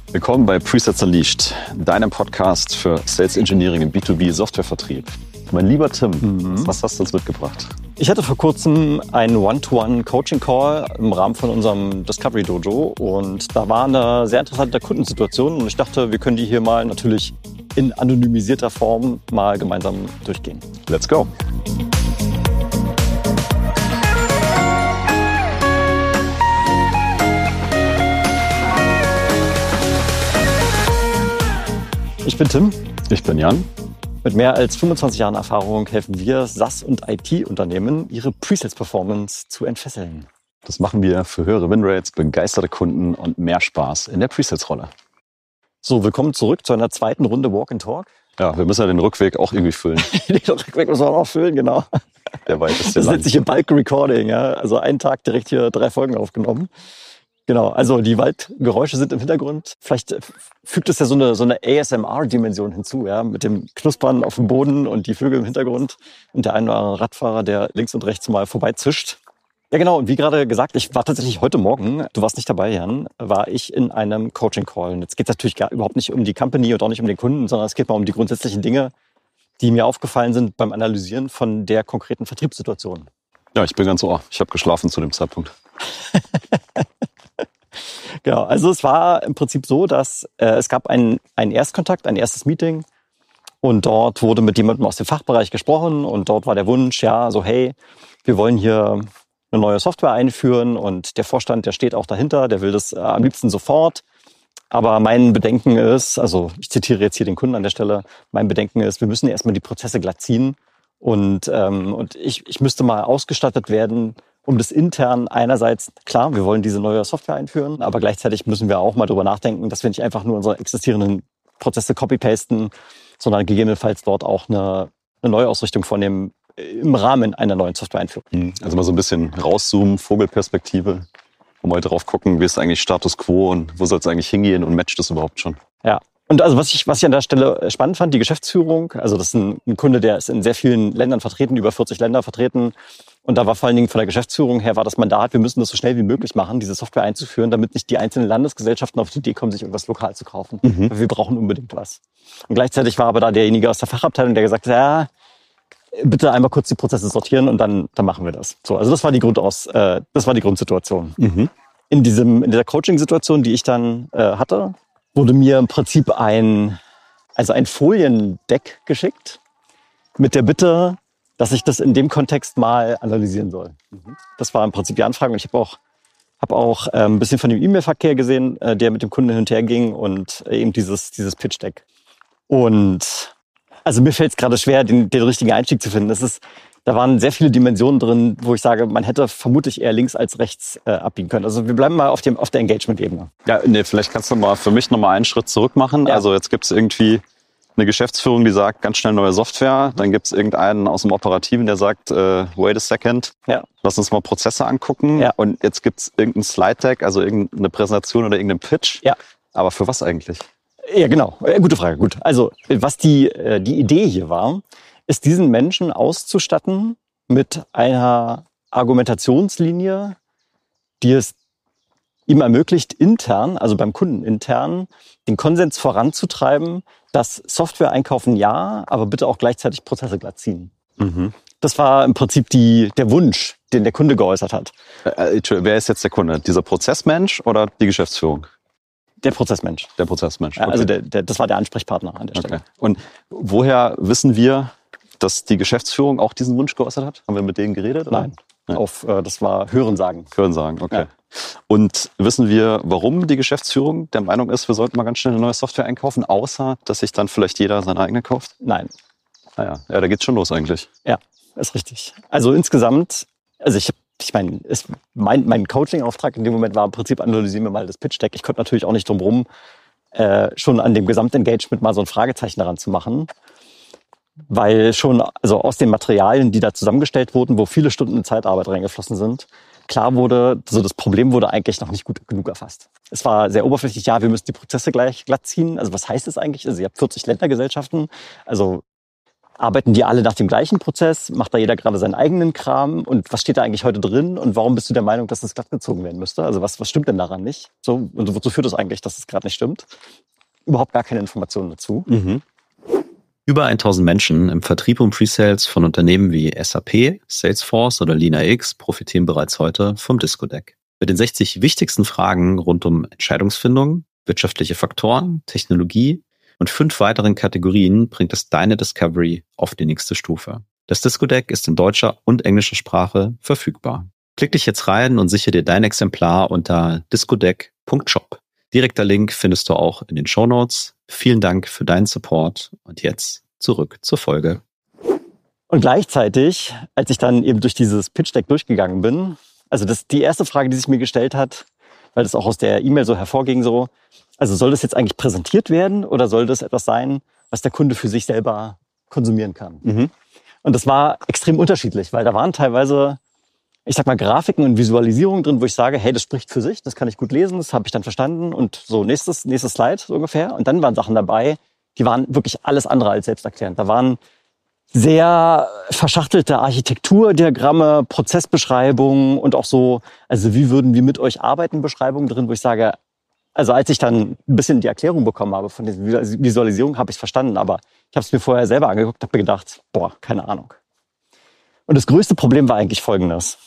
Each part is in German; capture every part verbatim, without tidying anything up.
Willkommen bei Presets Unleashed, deinem Podcast für Sales Engineering im B zwei B Softwarevertrieb. Mein lieber Tim, mhm. was hast du uns mitgebracht? Ich hatte vor kurzem einen One-to-One-Coaching-Call im Rahmen von unserem Discovery Dojo und da war eine sehr interessante Kundensituation und ich dachte, wir können die hier mal natürlich in anonymisierter Form mal gemeinsam durchgehen. Let's go! Ich bin Tim. Ich bin Jan. Mit mehr als fünfundzwanzig Jahren Erfahrung helfen wir SaaS- und I T-Unternehmen, ihre Pre-Sales-Performance zu entfesseln. Das machen wir für höhere Winrates, begeisterte Kunden und mehr Spaß in der Pre-Sales-Rolle. So, willkommen zurück zu einer zweiten Runde Walk and Talk. Ja, wir müssen ja den Rückweg auch irgendwie füllen. Den Rückweg müssen wir auch füllen, genau. Der weit ist das nennt sich hier Bulk Recording, ja. Also einen Tag direkt hier drei Folgen aufgenommen. Genau, also die Waldgeräusche sind im Hintergrund. Vielleicht fügt es ja so eine, so eine A S M R-Dimension hinzu, ja, mit dem Knuspern auf dem Boden und die Vögel im Hintergrund und der ein oder andere Radfahrer, der links und rechts mal vorbeizischt. Ja genau, und wie gerade gesagt, ich war tatsächlich heute Morgen, du warst nicht dabei, Jan, war ich in einem Coaching-Call. Und jetzt geht es natürlich gar, überhaupt nicht um die Company und auch nicht um den Kunden, sondern es geht mal um die grundsätzlichen Dinge, die mir aufgefallen sind beim Analysieren von der konkreten Vertriebssituation. Ja, ich bin ganz ohr. Ich habe geschlafen zu dem Zeitpunkt. Genau, also es war im Prinzip so, dass äh, es gab einen, einen Erstkontakt, ein erstes Meeting und dort wurde mit jemandem aus dem Fachbereich gesprochen und dort war der Wunsch, ja, so hey, wir wollen hier eine neue Software einführen und der Vorstand, der steht auch dahinter, der will das äh, am liebsten sofort. Aber mein Bedenken ist, also ich zitiere jetzt hier den Kunden an der Stelle, mein Bedenken ist, wir müssen erstmal die Prozesse glatt ziehen und, ähm, und ich, ich müsste mal ausgestattet werden, um das intern einerseits, klar, wir wollen diese neue Software einführen, aber gleichzeitig müssen wir auch mal drüber nachdenken, dass wir nicht einfach nur unsere existierenden Prozesse copy-pasten, sondern gegebenenfalls dort auch eine, eine Neuausrichtung vornehmen im Rahmen einer neuen Software-Einführung. Also mal so ein bisschen rauszoomen, Vogelperspektive, und mal drauf gucken, wie ist eigentlich Status Quo und wo soll es eigentlich hingehen und matcht das überhaupt schon? Ja. Und also was ich, was ich an der Stelle spannend fand, die Geschäftsführung, also das ist ein, ein Kunde, der ist in sehr vielen Ländern vertreten, über vierzig Länder vertreten. Und da war vor allen Dingen von der Geschäftsführung her war das Mandat, wir müssen das so schnell wie möglich machen, diese Software einzuführen, damit nicht die einzelnen Landesgesellschaften auf die Idee kommen, sich irgendwas lokal zu kaufen. Mhm. Wir brauchen unbedingt was. Und gleichzeitig war aber da derjenige aus der Fachabteilung, der gesagt hat, ja, bitte einmal kurz die Prozesse sortieren und dann, dann machen wir das. So, also das war die Grundaus, äh, das war die Grundsituation. Mhm. In diesem, in dieser Coaching-Situation, die ich dann äh, hatte, wurde mir im Prinzip ein, also ein Foliendeck geschickt mit der Bitte, dass ich das in dem Kontext mal analysieren soll. Mhm. Das war im Prinzip die Anfrage. Und ich habe auch, hab auch äh, ein bisschen von dem E-Mail-Verkehr gesehen, äh, der mit dem Kunden hin und her ging und äh, eben dieses, dieses Pitch-Deck. Und also mir fällt es gerade schwer, den, den richtigen Einstieg zu finden. Das ist, da waren sehr viele Dimensionen drin, wo ich sage, man hätte vermutlich eher links als rechts äh, abbiegen können. Also wir bleiben mal auf, dem, auf der Engagement-Ebene. Ja, nee, vielleicht kannst du mal für mich noch mal einen Schritt zurück machen. Ja. Also jetzt gibt es irgendwie eine Geschäftsführung, die sagt, ganz schnell neue Software. Dann gibt es irgendeinen aus dem Operativen, der sagt, äh, wait a second, ja. lass uns mal Prozesse angucken. Ja. Und jetzt gibt es irgendein Slide-Deck, also irgendeine Präsentation oder irgendeinen Pitch. Ja. Aber für was eigentlich? Ja, genau. Gute Frage. Gut. Also was die, äh, die Idee hier war, ist diesen Menschen auszustatten mit einer Argumentationslinie, die es ihm ermöglicht, intern, also beim Kunden intern, den Konsens voranzutreiben, dass Software einkaufen ja, aber bitte auch gleichzeitig Prozesse glatt ziehen. Mhm. Das war im Prinzip die, der Wunsch, den der Kunde geäußert hat. Äh, wer ist jetzt der Kunde? Dieser Prozessmensch oder die Geschäftsführung? Der Prozessmensch. Der Prozessmensch. Okay. Also der, der, das war der Ansprechpartner an der Stelle. Okay. Und woher wissen wir, dass die Geschäftsführung auch diesen Wunsch geäußert hat? Haben wir mit denen geredet? Oder? Nein. Nein. Auf, äh, das war Hörensagen. Hörensagen, okay. Ja. Und wissen wir, warum die Geschäftsführung der Meinung ist, wir sollten mal ganz schnell eine neue Software einkaufen, außer dass sich dann vielleicht jeder seine eigene kauft? Nein. Naja, ja, da geht's schon los eigentlich. Ja, ist richtig. Also insgesamt, also ich, ich meine, mein, mein Coaching-Auftrag in dem Moment war im Prinzip, analysieren wir mal das Pitch-Deck. Ich konnte natürlich auch nicht drum rum, äh, schon an dem Gesamtengagement mal so ein Fragezeichen daran zu machen. Weil schon, also aus den Materialien, die da zusammengestellt wurden, wo viele Stunden Zeitarbeit reingeflossen sind, klar wurde, so das Problem wurde eigentlich noch nicht gut genug erfasst. Es war sehr oberflächlich, ja, wir müssen die Prozesse gleich glatt ziehen. Also was heißt das eigentlich? Also ihr habt vierzig Ländergesellschaften. Also Arbeiten die alle nach dem gleichen Prozess? Macht da jeder gerade seinen eigenen Kram? Und was steht da eigentlich heute drin? Und warum bist du der Meinung, dass das glatt gezogen werden müsste? Also was, was stimmt denn daran nicht? So, und wozu führt das eigentlich, dass es gerade nicht stimmt? Überhaupt gar keine Informationen dazu. Mhm. Über tausend Menschen im Vertrieb und Pre-Sales von Unternehmen wie S A P, Salesforce oder LeanIX profitieren bereits heute vom Discodeck. Mit den sechzig wichtigsten Fragen rund um Entscheidungsfindung, wirtschaftliche Faktoren, Technologie und fünf weiteren Kategorien bringt es deine Discovery auf die nächste Stufe. Das Discodeck ist in deutscher und englischer Sprache verfügbar. Klick dich jetzt rein und sichere dir dein Exemplar unter discodeck punkt shop. Direkter Link findest du auch in den Shownotes. Vielen Dank für deinen Support und jetzt zurück zur Folge. Und gleichzeitig, als ich dann eben durch dieses Pitch-Deck durchgegangen bin, also das die erste Frage, die sich mir gestellt hat, weil das auch aus der E-Mail so hervorging, so, also soll das jetzt eigentlich präsentiert werden oder soll das etwas sein, was der Kunde für sich selber konsumieren kann? Mhm. Und das war extrem unterschiedlich, weil da waren teilweise, ich sag mal, Grafiken und Visualisierungen drin, wo ich sage, hey, das spricht für sich, das kann ich gut lesen, das habe ich dann verstanden und so nächstes, nächstes Slide so ungefähr. Und dann waren Sachen dabei, die waren wirklich alles andere als selbsterklärend. Da waren sehr verschachtelte Architekturdiagramme, Prozessbeschreibungen und auch so, also wie würden wir mit euch arbeiten, Beschreibungen drin, wo ich sage, also als ich dann ein bisschen die Erklärung bekommen habe von diesen Visualisierungen, habe ich es verstanden, aber ich habe es mir vorher selber angeguckt, habe mir gedacht, boah, keine Ahnung. Und das größte Problem war eigentlich Folgendes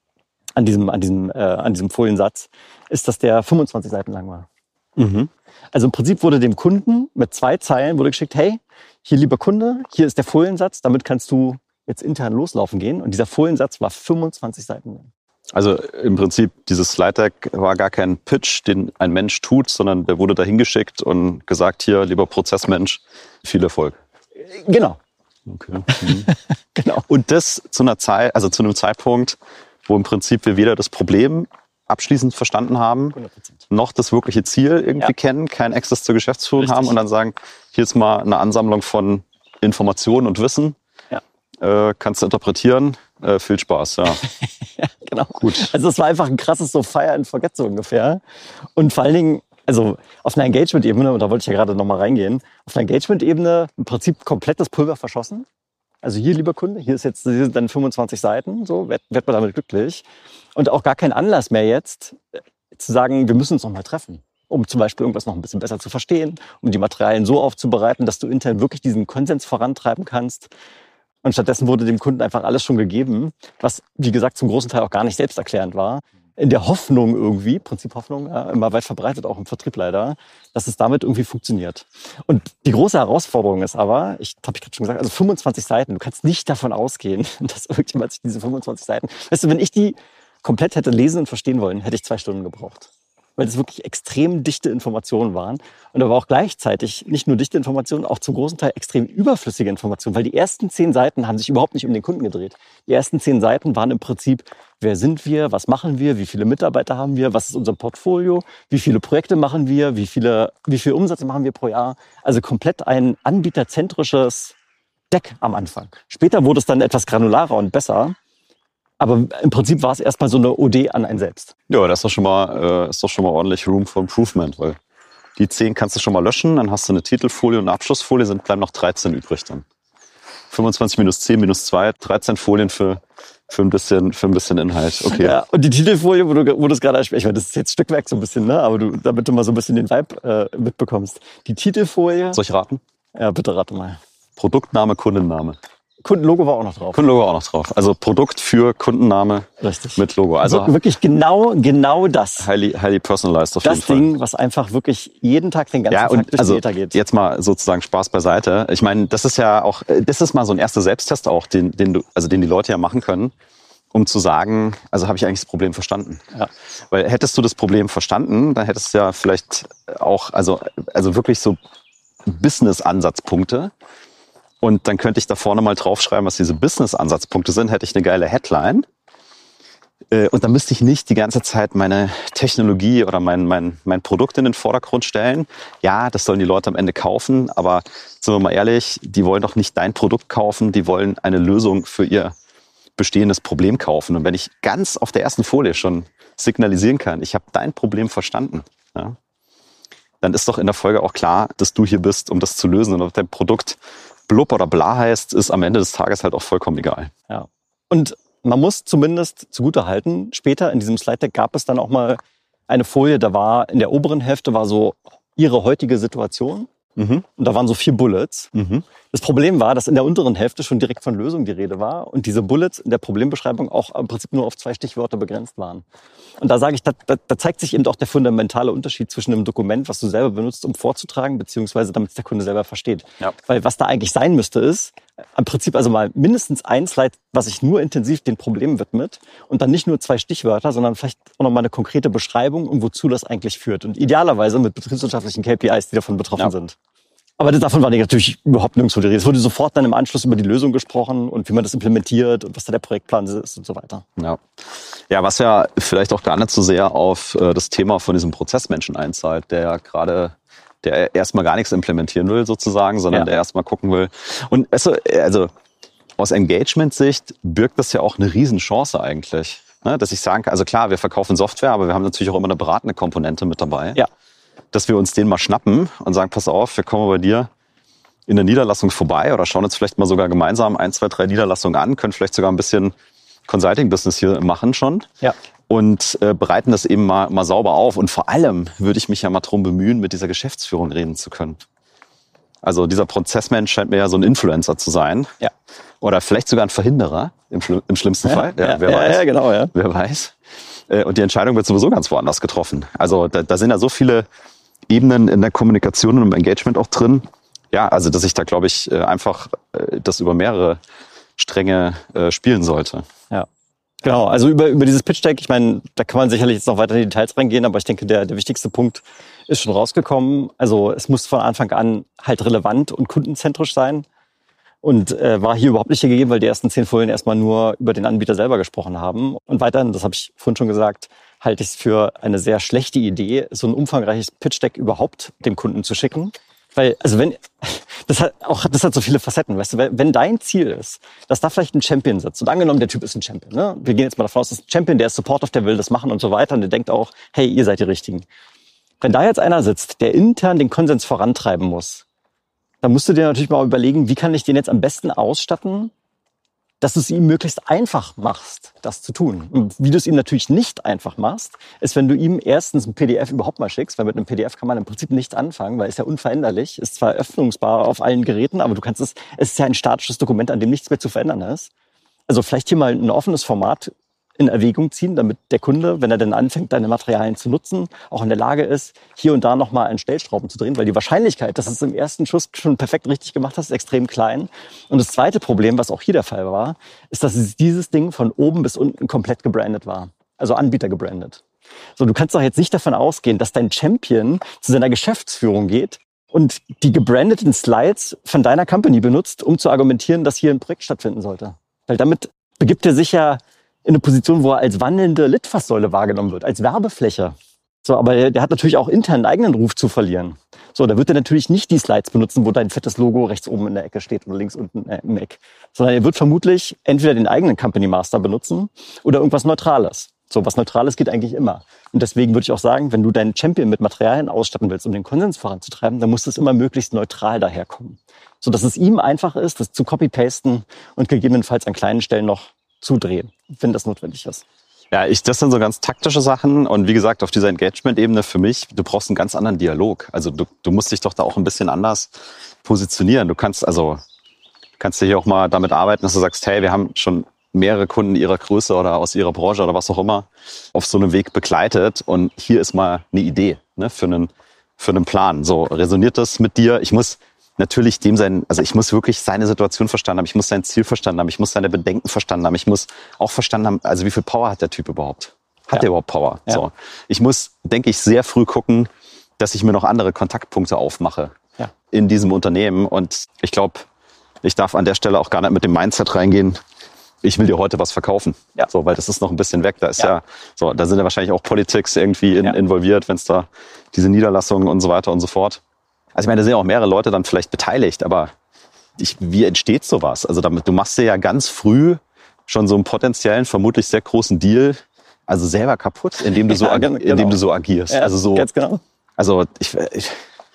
an diesem, an diesem, äh, an diesem Foliensatz, ist, dass der fünfundzwanzig Seiten lang war. Mhm. Also im Prinzip wurde dem Kunden mit zwei Zeilen wurde geschickt, hey, hier lieber Kunde, hier ist der Foliensatz, damit kannst du jetzt intern loslaufen gehen. Und dieser Foliensatz war fünfundzwanzig Seiten lang. Also im Prinzip, dieses Slide-Deck war gar kein Pitch, den ein Mensch tut, sondern der wurde dahin geschickt und gesagt, hier, lieber Prozessmensch, viel Erfolg. Genau. Okay. Mhm. Genau. Und das zu einer Zeit, also zu einem Zeitpunkt, wo im Prinzip wir weder das Problem abschließend verstanden haben, hundert Prozent. noch das wirkliche Ziel irgendwie Ja. kennen, keinen Access zur Geschäftsführung Richtig. haben und dann sagen, hier ist mal eine Ansammlung von Informationen und Wissen. Ja. Äh, kannst du interpretieren. Äh, viel Spaß, ja. Ja, genau. Gut. Also es war einfach ein krasses so Fire and Forget so ungefähr. Und vor allen Dingen, also auf einer Engagement-Ebene, und da wollte ich ja gerade nochmal reingehen, auf einer Engagement-Ebene im Prinzip komplett das Pulver verschossen. Also hier, lieber Kunde, hier ist jetzt, hier sind dann fünfundzwanzig Seiten, so wird, wird man damit glücklich. Und auch gar kein Anlass mehr jetzt äh, zu sagen, wir müssen uns noch mal treffen, um zum Beispiel irgendwas noch ein bisschen besser zu verstehen, um die Materialien so aufzubereiten, dass du intern wirklich diesen Konsens vorantreiben kannst. Und stattdessen wurde dem Kunden einfach alles schon gegeben, was, wie gesagt, zum großen Teil auch gar nicht selbsterklärend war. In der Hoffnung irgendwie, Prinzip Hoffnung, ja, immer weit verbreitet, auch im Vertrieb leider, dass es damit irgendwie funktioniert. Und die große Herausforderung ist aber, ich habe ich gerade schon gesagt, also fünfundzwanzig Seiten, du kannst nicht davon ausgehen, dass irgendjemand sich diese fünfundzwanzig Seiten, weißt du, wenn ich die komplett hätte lesen und verstehen wollen, hätte ich zwei Stunden gebraucht. Weil das wirklich extrem dichte Informationen waren. Und aber auch gleichzeitig nicht nur dichte Informationen, auch zum großen Teil extrem überflüssige Informationen. Weil die ersten zehn Seiten haben sich überhaupt nicht um den Kunden gedreht. Die ersten zehn Seiten waren im Prinzip, wer sind wir, was machen wir, wie viele Mitarbeiter haben wir, was ist unser Portfolio, wie viele Projekte machen wir, wie viele, wie viel Umsätze machen wir pro Jahr. Also komplett ein anbieterzentrisches Deck am Anfang. Später wurde es dann etwas granularer und besser. Aber im Prinzip war es erstmal so eine Ode an einen selbst. Ja, das ist doch schon mal, äh, ist doch schon mal ordentlich Room for Improvement, weil die zehn kannst du schon mal löschen, dann hast du eine Titelfolie und eine Abschlussfolie, sind bleiben noch dreizehn übrig dann. fünfundzwanzig minus zehn minus zwei, dreizehn Folien für, für, ein, bisschen, für ein bisschen Inhalt. Okay. Ja, und die Titelfolie, wo du, wo du es gerade ansprichst, ich meine, das ist jetzt Stückwerk so ein bisschen, ne? Aber du, damit du mal so ein bisschen den Vibe äh, mitbekommst. Die Titelfolie. Soll ich raten? Ja, bitte rate mal. Produktname, Kundenname. Kundenlogo war auch noch drauf. Kundenlogo auch noch drauf. Also Produkt für Kundenname. Richtig. Mit Logo. Also Wir- wirklich genau, genau das. highly, highly personalized auf Das jeden Fall. Ding, was einfach wirklich jeden Tag den ganzen Ja, Tag und durch also den Ether geht. jetzt mal sozusagen Spaß beiseite. Ich meine, das ist ja auch, das ist mal so ein erster Selbsttest auch, den, den du, also den die Leute ja machen können, um zu sagen, also habe ich eigentlich das Problem verstanden. Ja. Weil hättest du das Problem verstanden, dann hättest du ja vielleicht auch, also, also wirklich so Business-Ansatzpunkte. Und dann könnte ich da vorne mal draufschreiben, was diese Business-Ansatzpunkte sind, hätte ich eine geile Headline. Äh, Und dann müsste ich nicht die ganze Zeit meine Technologie oder mein, mein, mein Produkt in den Vordergrund stellen. Ja, das sollen die Leute am Ende kaufen, aber sind wir mal ehrlich, die wollen doch nicht dein Produkt kaufen, die wollen eine Lösung für ihr bestehendes Problem kaufen. Und wenn ich ganz auf der ersten Folie schon signalisieren kann, ich habe dein Problem verstanden, ja, dann ist doch in der Folge auch klar, dass du hier bist, um das zu lösen und ob dein Produkt blub oder bla heißt, ist am Ende des Tages halt auch vollkommen egal. Ja. Und man muss zumindest zugutehalten, später in diesem Slide-Deck gab es dann auch mal eine Folie, da war in der oberen Hälfte war so ihre heutige Situation. Mhm. Und da waren so vier Bullets. Mhm. Das Problem war, dass in der unteren Hälfte schon direkt von Lösung die Rede war und diese Bullets in der Problembeschreibung auch im Prinzip nur auf zwei Stichwörter begrenzt waren. Und da sage ich, da, da, da zeigt sich eben auch der fundamentale Unterschied zwischen einem Dokument, was du selber benutzt, um vorzutragen, beziehungsweise damit es der Kunde selber versteht. Ja. Weil was da eigentlich sein müsste, ist im Prinzip also mal mindestens ein Slide, was sich nur intensiv den Problemen widmet und dann nicht nur zwei Stichwörter, sondern vielleicht auch nochmal eine konkrete Beschreibung und wozu das eigentlich führt. Und idealerweise mit betriebswirtschaftlichen K P Is, die davon betroffen ja. sind. Aber davon war natürlich überhaupt nirgendwo die Rede. Es wurde sofort dann im Anschluss über die Lösung gesprochen und wie man das implementiert und was da der Projektplan ist und so weiter. Ja, ja, was ja vielleicht auch gar nicht so sehr auf äh, das Thema von diesem Prozessmenschen einzahlt, der gerade, der erstmal gar nichts implementieren will sozusagen, sondern ja. der erstmal gucken will. Und also, also aus Engagement-Sicht birgt das ja auch eine Riesenchance eigentlich. Ne? Dass ich sagen kann, also klar, wir verkaufen Software, aber wir haben natürlich auch immer eine beratende Komponente mit dabei. Ja. Dass wir uns den mal schnappen und sagen, pass auf, wir kommen bei dir in der Niederlassung vorbei oder schauen uns vielleicht mal sogar gemeinsam ein, zwei, drei Niederlassungen an, können vielleicht sogar ein bisschen Consulting-Business hier machen schon ja. und äh, bereiten das eben mal, mal sauber auf. Und vor allem würde ich mich ja mal drum bemühen, mit dieser Geschäftsführung reden zu können. Also dieser Prozessmensch scheint mir ja so ein Influencer zu sein. Ja. Oder vielleicht sogar ein Verhinderer im, Schli- im schlimmsten ja, Fall. Ja, ja, wer ja, weiß. Ja, genau, ja. Wer weiß. Äh, und die Entscheidung wird sowieso ganz woanders getroffen. Also da, da sind ja so viele Ebenen in der Kommunikation und im Engagement auch drin. Ja, also dass ich da, glaube ich, einfach das über mehrere Stränge äh, spielen sollte. Ja, genau. Also über, über dieses Pitch-Deck, ich meine, da kann man sicherlich jetzt noch weiter in die Details reingehen, aber ich denke, der, der wichtigste Punkt ist schon rausgekommen. Also es muss von Anfang an halt relevant und kundenzentrisch sein. Und äh, war hier überhaupt nicht gegeben, weil die ersten zehn Folien erstmal nur über den Anbieter selber gesprochen haben. Und weiterhin, das habe ich vorhin schon gesagt, halte ich es für eine sehr schlechte Idee, so ein umfangreiches Pitch-Deck überhaupt dem Kunden zu schicken. Weil, also wenn, das hat auch, das hat so viele Facetten, weißt du, wenn dein Ziel ist, dass da vielleicht ein Champion sitzt und angenommen, der Typ ist ein Champion, ne? Wir gehen jetzt mal davon aus, das ist ein Champion, der ist supportive, der will das machen und so weiter und der denkt auch, hey, ihr seid die Richtigen. Wenn da jetzt einer sitzt, der intern den Konsens vorantreiben muss, dann musst du dir natürlich mal überlegen, wie kann ich den jetzt am besten ausstatten, dass du es ihm möglichst einfach machst, das zu tun. Und wie du es ihm natürlich nicht einfach machst, ist, wenn du ihm erstens ein P D F überhaupt mal schickst, weil mit einem P D F kann man im Prinzip nicht anfangen, weil es ja unveränderlich ist, zwar öffnungsbar auf allen Geräten, aber du kannst es, es ist ja ein statisches Dokument, an dem nichts mehr zu verändern ist. Also vielleicht hier mal ein offenes Format in Erwägung ziehen, damit der Kunde, wenn er dann anfängt, deine Materialien zu nutzen, auch in der Lage ist, hier und da nochmal an Stellschrauben zu drehen, weil die Wahrscheinlichkeit, dass du es im ersten Schuss schon perfekt richtig gemacht hast, ist extrem klein. Und das zweite Problem, was auch hier der Fall war, ist, dass dieses Ding von oben bis unten komplett gebrandet war. Also Anbieter gebrandet. So, du kannst doch jetzt nicht davon ausgehen, dass dein Champion zu seiner Geschäftsführung geht und die gebrandeten Slides von deiner Company benutzt, um zu argumentieren, dass hier ein Projekt stattfinden sollte. Weil damit begibt er sich ja in eine Position, wo er als wandelnde Litfaßsäule wahrgenommen wird, als Werbefläche. So, aber der, der hat natürlich auch intern einen eigenen Ruf zu verlieren. So, da wird er natürlich nicht die Slides benutzen, wo dein fettes Logo rechts oben in der Ecke steht oder links unten im Eck. Sondern er wird vermutlich entweder den eigenen Company Master benutzen oder irgendwas Neutrales. So, was Neutrales geht eigentlich immer. Und deswegen würde ich auch sagen, wenn du deinen Champion mit Materialien ausstatten willst, um den Konsens voranzutreiben, dann muss es immer möglichst neutral daherkommen. So, dass es ihm einfach ist, das zu copy-pasten und gegebenenfalls an kleinen Stellen noch zudrehen, wenn das notwendig ist. Ja, ich, das sind so ganz taktische Sachen und wie gesagt, auf dieser Engagement-Ebene für mich, du brauchst einen ganz anderen Dialog. Also du, du musst dich doch da auch ein bisschen anders positionieren. Du kannst also, kannst du hier auch mal damit arbeiten, dass du sagst, hey, wir haben schon mehrere Kunden ihrer Größe oder aus ihrer Branche oder was auch immer auf so einem Weg begleitet und hier ist mal eine Idee, ne, für einen, für einen Plan. So, resoniert das mit dir? Ich muss natürlich dem sein, also ich muss wirklich seine Situation verstanden haben, ich muss sein Ziel verstanden haben, ich muss seine Bedenken verstanden haben, ich muss auch verstanden haben, also wie viel Power hat der Typ überhaupt? Hat ja. der überhaupt Power? Ja. So. Ich muss, denke ich, sehr früh gucken, dass ich mir noch andere Kontaktpunkte aufmache ja. in diesem Unternehmen und ich glaube, ich darf an der Stelle auch gar nicht mit dem Mindset reingehen, ich will dir heute was verkaufen, ja. so, weil das ist noch ein bisschen weg. Da ist ja, ja so, da sind ja wahrscheinlich auch Politics irgendwie in, ja. involviert, wenn es da diese Niederlassungen und so weiter und so fort. Also ich meine, da sind ja auch mehrere Leute dann vielleicht beteiligt, aber ich, wie entsteht sowas? Also damit, du machst dir ja ganz früh schon so einen potenziellen, vermutlich sehr großen Deal, also selber kaputt, indem du so, ja, genau. indem du so agierst. Ja, also so, ganz genau. Also ich, ich,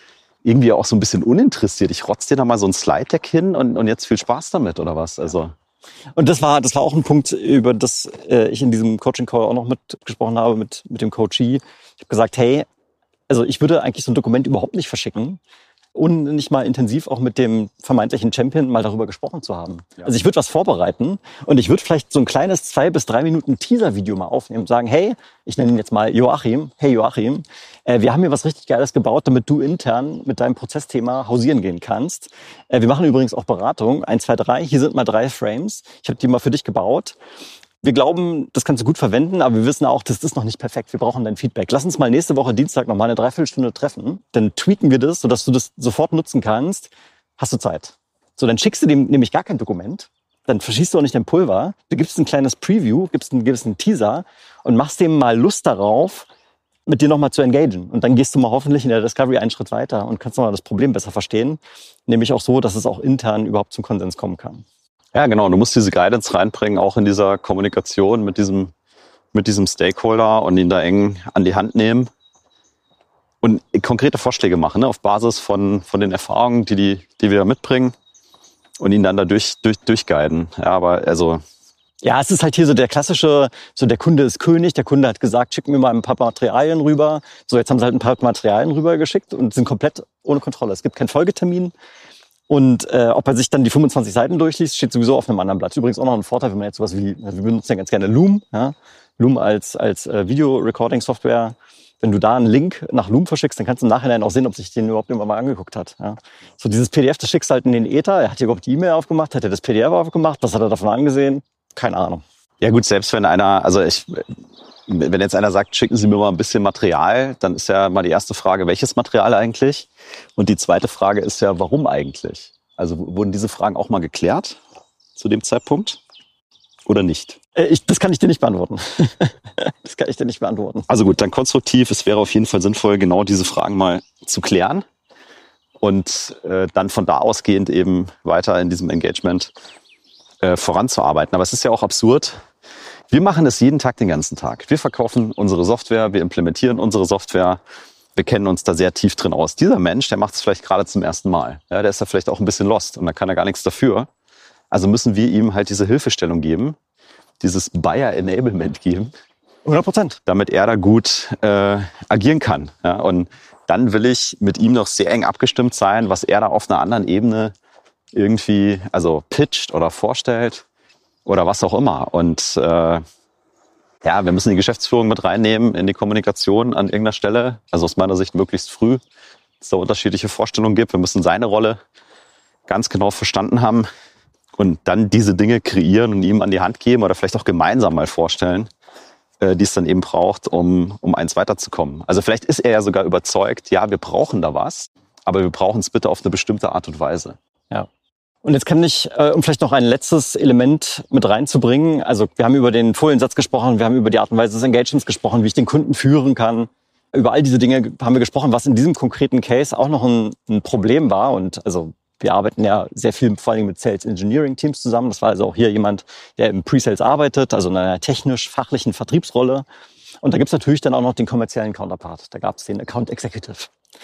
irgendwie auch so ein bisschen uninteressiert. Ich rotze dir da mal so ein Slide-Deck hin und, und jetzt viel Spaß damit, oder was? Also. Und das war, das war auch ein Punkt, über das äh, ich in diesem Coaching-Call auch noch mitgesprochen habe mit, mit dem Coachee. Ich habe gesagt, hey, also ich würde eigentlich so ein Dokument überhaupt nicht verschicken, ohne nicht mal intensiv auch mit dem vermeintlichen Champion mal darüber gesprochen zu haben. Ja. Also ich würde was vorbereiten und ich würde vielleicht so ein kleines zwei bis drei Minuten Teaser-Video mal aufnehmen und sagen, hey, ich nenne ihn jetzt mal Joachim, hey Joachim, äh, wir haben hier was richtig Geiles gebaut, damit du intern mit deinem Prozessthema hausieren gehen kannst. Äh, wir machen übrigens auch Beratung, eins, zwei, drei, hier sind mal drei Frames, ich habe die mal für dich gebaut. Wir glauben, das kannst du gut verwenden, aber wir wissen auch, das ist noch nicht perfekt. Wir brauchen dein Feedback. Lass uns mal nächste Woche Dienstag noch mal eine Dreiviertelstunde treffen. Dann tweaken wir das, sodass du das sofort nutzen kannst. Hast du Zeit? So, dann schickst du dem nämlich gar kein Dokument. Dann verschießt du auch nicht dein Pulver. Du gibst ein kleines Preview, gibst einen gewissen Teaser und machst dem mal Lust darauf, mit dir nochmal zu engagen. Und dann gehst du mal hoffentlich in der Discovery einen Schritt weiter und kannst nochmal das Problem besser verstehen. Nämlich auch so, dass es auch intern überhaupt zum Konsens kommen kann. Ja, genau. Du musst diese Guidance reinbringen, auch in dieser Kommunikation mit diesem, mit diesem Stakeholder und ihn da eng an die Hand nehmen und konkrete Vorschläge machen, ne, auf Basis von, von den Erfahrungen, die, die, die wir mitbringen und ihn dann da durch, durch, durchguiden. Ja, aber also. Ja, es ist halt hier so der klassische, so der Kunde ist König, der Kunde hat gesagt, schick mir mal ein paar Materialien rüber. So, jetzt haben sie halt ein paar Materialien rübergeschickt und sind komplett ohne Kontrolle. Es gibt keinen Folgetermin. Und äh, ob er sich dann die fünfundzwanzig Seiten durchliest, steht sowieso auf einem anderen Blatt. Übrigens auch noch ein Vorteil, wenn man jetzt sowas wie, also wir benutzen ja ganz gerne Loom, ja? Loom als als äh, Video-Recording-Software. Wenn du da einen Link nach Loom verschickst, dann kannst du im Nachhinein auch sehen, ob sich den überhaupt jemand mal angeguckt hat. Ja? So dieses P D F, das schickst du halt in den Äther. Er hat hier überhaupt die E-Mail aufgemacht, hat er das P D F aufgemacht, was hat er davon angesehen? Keine Ahnung. Ja gut, selbst wenn einer, also ich, wenn jetzt einer sagt, schicken Sie mir mal ein bisschen Material, dann ist ja mal die erste Frage, welches Material eigentlich? Und die zweite Frage ist ja, warum eigentlich? Also wurden diese Fragen auch mal geklärt zu dem Zeitpunkt oder nicht? Ich, das kann ich dir nicht beantworten. Das kann ich dir nicht beantworten. Also gut, dann konstruktiv. Es wäre auf jeden Fall sinnvoll, genau diese Fragen mal zu klären und äh, dann von da ausgehend eben weiter in diesem Engagement äh, voranzuarbeiten. Aber es ist ja auch absurd. Wir machen es jeden Tag, den ganzen Tag. Wir verkaufen unsere Software, wir implementieren unsere Software. Wir kennen uns da sehr tief drin aus. Dieser Mensch, der macht es vielleicht gerade zum ersten Mal. Ja, der ist da vielleicht auch ein bisschen lost und da kann er gar nichts dafür. Also müssen wir ihm halt diese Hilfestellung geben, dieses Buyer-Enablement geben. hundert Prozent. Damit er da gut äh, agieren kann. Ja, und dann will ich mit ihm noch sehr eng abgestimmt sein, was er da auf einer anderen Ebene irgendwie, also pitcht oder vorstellt oder was auch immer. Und äh, ja, wir müssen die Geschäftsführung mit reinnehmen in die Kommunikation an irgendeiner Stelle. Also aus meiner Sicht möglichst früh, dass es da unterschiedliche Vorstellungen gibt. Wir müssen seine Rolle ganz genau verstanden haben und dann diese Dinge kreieren und ihm an die Hand geben oder vielleicht auch gemeinsam mal vorstellen, äh, die es dann eben braucht, um, um eins weiterzukommen. Also vielleicht ist er ja sogar überzeugt, ja, wir brauchen da was, aber wir brauchen es bitte auf eine bestimmte Art und Weise. Ja. Und jetzt kann ich, äh, um vielleicht noch ein letztes Element mit reinzubringen, also wir haben über den Foliensatz gesprochen, wir haben über die Art und Weise des Engagements gesprochen, wie ich den Kunden führen kann. Über all diese Dinge haben wir gesprochen, was in diesem konkreten Case auch noch ein, ein Problem war. Und also wir arbeiten ja sehr viel vor allem mit Sales Engineering Teams zusammen. Das war also auch hier jemand, der im Pre-Sales arbeitet, also in einer technisch-fachlichen Vertriebsrolle. Und da gibt's natürlich dann auch noch den kommerziellen Counterpart. Da gab's den Account Executive.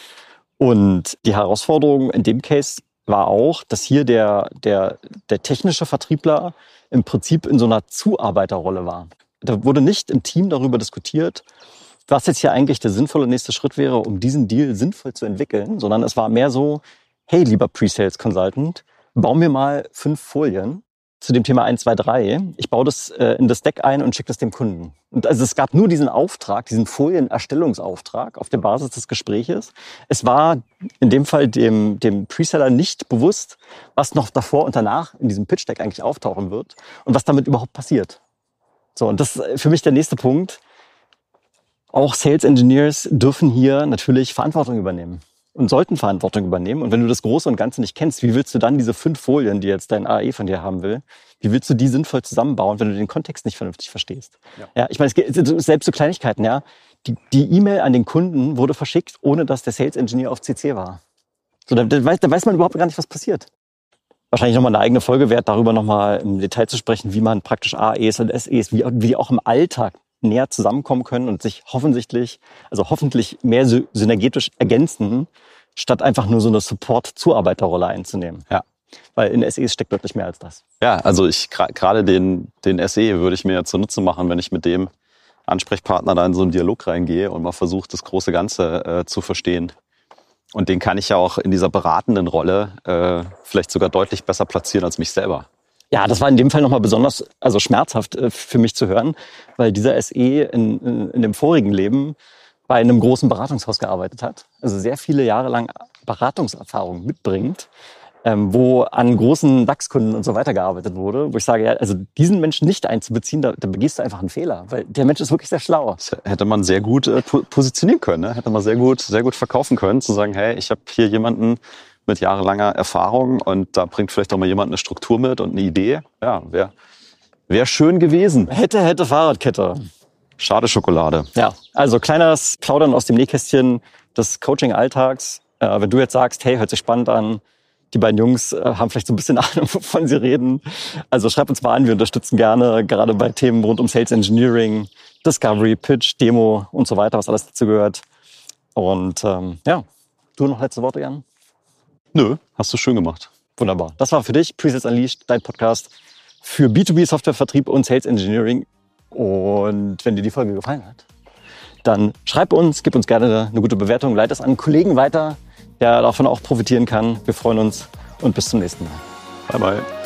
Und die Herausforderung in dem Case war auch, dass hier der, der, der technische Vertriebler im Prinzip in so einer Zuarbeiterrolle war. Da wurde nicht im Team darüber diskutiert, was jetzt hier eigentlich der sinnvolle nächste Schritt wäre, um diesen Deal sinnvoll zu entwickeln, sondern es war mehr so, hey, lieber Pre-Sales Consultant, bau mir mal fünf Folien zu dem Thema eins, zwei, drei. Ich baue das äh, in das Deck ein und schicke das dem Kunden. Und also es gab nur diesen Auftrag, diesen Folienerstellungsauftrag auf der Basis des Gespräches. Es war in dem Fall dem, dem Preseller nicht bewusst, was noch davor und danach in diesem Pitch-Deck eigentlich auftauchen wird und was damit überhaupt passiert. So, und das ist für mich der nächste Punkt. Auch Sales Engineers dürfen hier natürlich Verantwortung übernehmen und sollten Verantwortung übernehmen. Und wenn du das Große und Ganze nicht kennst, wie willst du dann diese fünf Folien, die jetzt dein A E von dir haben will, wie willst du die sinnvoll zusammenbauen, wenn du den Kontext nicht vernünftig verstehst? Ja, ja ich meine, es geht selbst so Kleinigkeiten, ja. Die, die E-Mail an den Kunden wurde verschickt, ohne dass der Sales Engineer auf C C war. So, da, da, weiß, da weiß man überhaupt gar nicht, was passiert. Wahrscheinlich nochmal eine eigene Folge wert, darüber nochmal im Detail zu sprechen, wie man praktisch A Es und S Es, wie, wie die auch im Alltag näher zusammenkommen können und sich hoffentlich, also hoffentlich mehr synergetisch ergänzen, statt einfach nur so eine Support-Zuarbeiterrolle einzunehmen. Ja. Weil in S Es steckt deutlich mehr als das. Ja, also ich gerade den, den S E würde ich mir ja zunutze machen, wenn ich mit dem Ansprechpartner da in so einen Dialog reingehe und mal versuche, das große Ganze äh, zu verstehen. Und den kann ich ja auch in dieser beratenden Rolle äh, vielleicht sogar deutlich besser platzieren als mich selber. Ja, das war in dem Fall nochmal besonders also schmerzhaft äh, für mich zu hören, weil dieser S E in, in, in dem vorigen Leben bei einem großen Beratungshaus gearbeitet hat. Also sehr viele Jahre lang Beratungserfahrung mitbringt, ähm, wo an großen DAX-Kunden und so weiter gearbeitet wurde, wo ich sage, ja, also diesen Menschen nicht einzubeziehen, da, da begehst du einfach einen Fehler, weil der Mensch ist wirklich sehr schlau. Das hätte man sehr gut äh, positionieren können, ne? Hätte man sehr gut, sehr gut verkaufen können, zu sagen, hey, ich habe hier jemanden mit jahrelanger Erfahrung und da bringt vielleicht auch mal jemand eine Struktur mit und eine Idee. Ja, wäre wär schön gewesen. Hätte, hätte Fahrradkette. Schade Schokolade. Ja, also kleines Plaudern aus dem Nähkästchen des Coaching-Alltags. Äh, wenn du jetzt sagst, hey, hört sich spannend an, die beiden Jungs äh, haben vielleicht so ein bisschen Ahnung, wovon sie reden. Also schreibt uns mal an, wir unterstützen gerne, gerade bei Themen rund um Sales Engineering, Discovery, Pitch, Demo und so weiter, was alles dazu gehört. Und ähm, ja, du noch letzte Worte, Jan? Nö, hast du schön gemacht. Wunderbar. Das war für dich Presales Unleashed, dein Podcast für B zwei B Softwarevertrieb und Sales Engineering. Und wenn dir die Folge gefallen hat, dann schreib uns, gib uns gerne eine gute Bewertung, leite es an einen Kollegen weiter, der davon auch profitieren kann. Wir freuen uns und bis zum nächsten Mal. Bye, bye.